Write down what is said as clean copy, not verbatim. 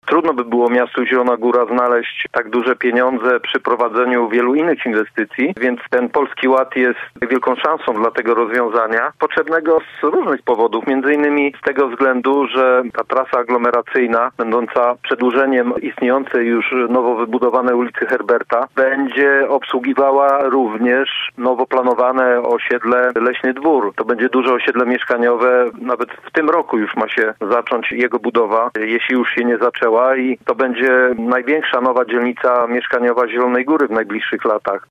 Trudno by było miastu Zielona Góra znaleźć tak duże pieniądze przy prowadzeniu wielu innych inwestycji, więc ten Polski Ład jest wielką szansą dla tego rozwiązania, potrzebnego z różnych powodów, między innymi z tego względu, że ta trasa aglomeracyjna, będąca przedłużeniem istniejącej już nowo wybudowanej ulicy Herberta, będzie obsługiwała również nowo planowane osiedle Leśny Dwór. To będzie duże osiedle mieszkaniowe, nawet w tym roku już ma się zacząć jego budowa, jeśli już się nie zaczęła, i to będzie największa nowa dzielnica mieszkaniowa Zielonej Góry w najbliższych latach.